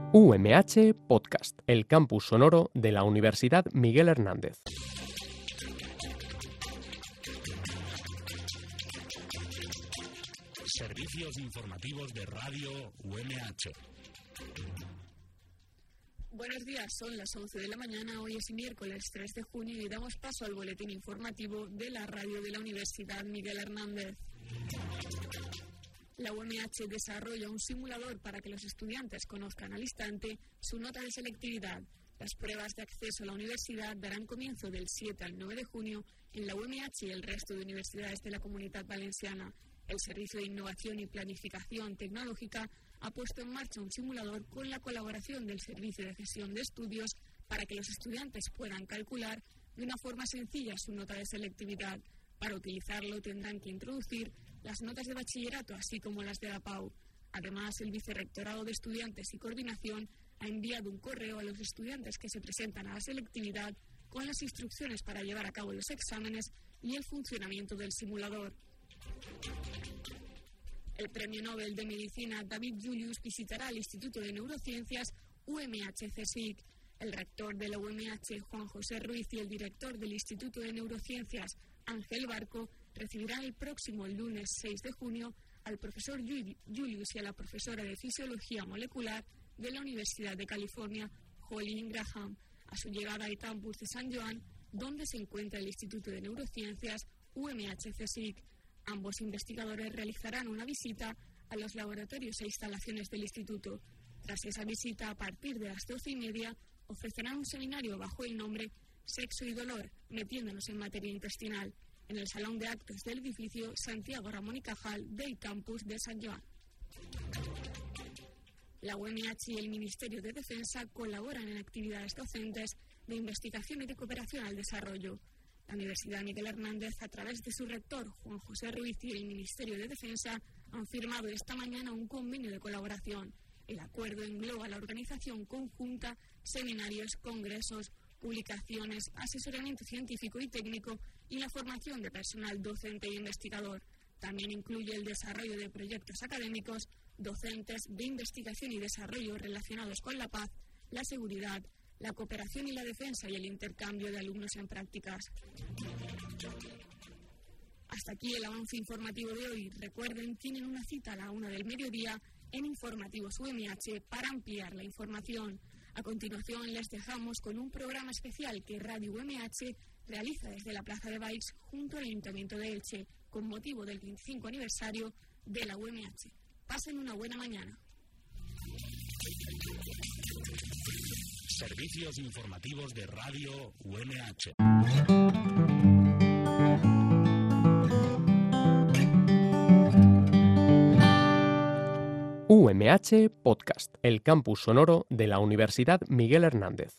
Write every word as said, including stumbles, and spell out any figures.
U M H Podcast, el campus sonoro de la Universidad Miguel Hernández. Servicios informativos de Radio U M H. Buenos días, son las once de la mañana, hoy es miércoles tres de junio y damos paso al boletín informativo de la radio de la Universidad Miguel Hernández. La U M H desarrolla un simulador para que los estudiantes conozcan al instante su nota de selectividad. Las pruebas de acceso a la universidad darán comienzo del siete al nueve de junio en la U M H y el resto de universidades de la Comunidad Valenciana. El Servicio de Innovación y Planificación Tecnológica ha puesto en marcha un simulador con la colaboración del Servicio de Gestión de Estudios para que los estudiantes puedan calcular de una forma sencilla su nota de selectividad. Para utilizarlo tendrán que introducir las notas de bachillerato, así como las de la P A U. Además, el Vicerrectorado de Estudiantes y Coordinación ha enviado un correo a los estudiantes que se presentan a la selectividad con las instrucciones para llevar a cabo los exámenes y el funcionamiento del simulador. El Premio Nobel de Medicina David Julius visitará el Instituto de Neurociencias U M H C S I C. El rector de la U M H, Juan José Ruiz, y el director del Instituto de Neurociencias, Ángel Barco, recibirán el próximo lunes seis de junio al profesor Julius y a la profesora de Fisiología Molecular de la Universidad de California, Holly Ingraham, a su llegada al campus de San Joan, donde se encuentra el Instituto de Neurociencias U M H C S I C. Ambos investigadores realizarán una visita a los laboratorios e instalaciones del instituto. Tras esa visita, a partir de las doce y media, ofrecerán un seminario bajo el nombre Sexo y Dolor, metiéndonos en materia intestinal, en el Salón de Actos del edificio Santiago Ramón y Cajal del campus de San Joan. La U M H y el Ministerio de Defensa colaboran en actividades docentes de investigación y de cooperación al desarrollo. La Universidad Miguel Hernández, a través de su rector, Juan José Ruiz, y el Ministerio de Defensa, han firmado esta mañana un convenio de colaboración. El acuerdo engloba la organización conjunta, seminarios, congresos, publicaciones, asesoramiento científico y técnico y la formación de personal docente e investigador. También incluye el desarrollo de proyectos académicos, docentes, de investigación y desarrollo relacionados con la paz, la seguridad, la cooperación y la defensa y el intercambio de alumnos en prácticas. Hasta aquí el avance informativo de hoy. Recuerden, tienen una cita a la una del mediodía en Informativos U M H para ampliar la información. A continuación les dejamos con un programa especial que Radio U M H realiza desde la Plaza de Baix junto al Ayuntamiento de Elche con motivo del veinticinco aniversario de la U M H. Pasen una buena mañana. Servicios informativos de Radio U M H. U M H Podcast, el campus sonoro de la Universidad Miguel Hernández.